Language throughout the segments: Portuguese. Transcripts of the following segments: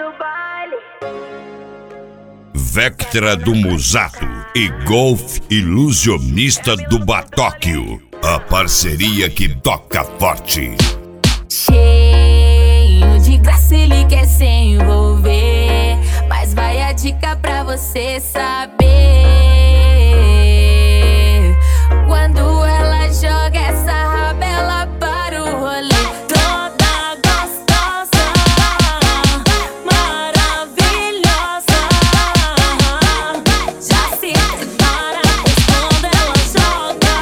do baile. Vectra do Musato e Golf Ilusionista do Batóquio. A parceria que toca forte. Cheio de graça, ele quer se envolver, mas vai a dica pra você saber. Quando ela joga essa rabela para o rolê, toda gostosa, maravilhosa, já se prepara, pois quando ela joga,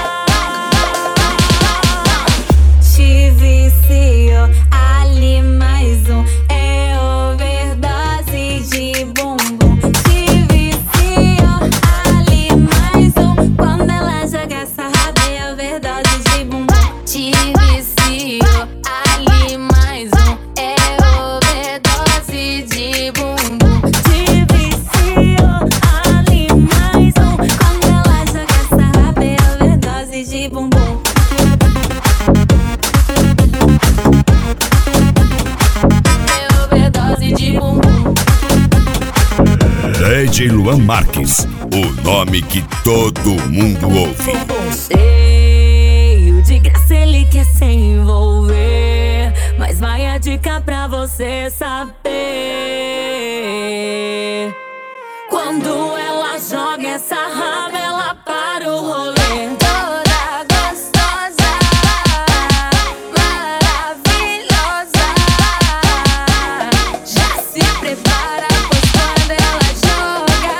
te vicio, ali mais um, é overdose de bumbum. Te vicio, ali mais um, quando ela joga essa raba é overdose de bumbum. Te vicio, ali mais um, é overdose de bumbum. Te vicio, ali mais um, quando ela joga essa raba é overdose de bumbum. De bumbum. DJ Luan Marques, o nome que todo mundo ouve. Cheio de graça, ele quer se envolver, mas vai a dica pra você saber. Quando ela joga essa raba, ela para o rolê. Toda gostosa, maravilhosa, já se prepara, pois quando ela joga,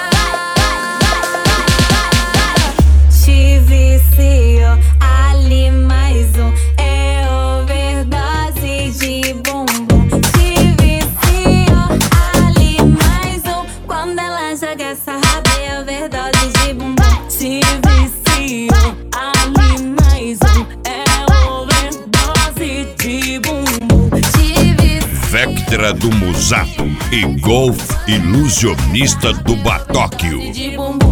te vicio, ali mais um, é overdose de bumbum. Te vicio, ali mais um, quando ela joga essa raba é overdose de bumbum. Te vicio, ali mais um, é overdose de bumbum. Te vicio. Vectra do Musato e Golf Ilusionista do Batóquio. De bumbum.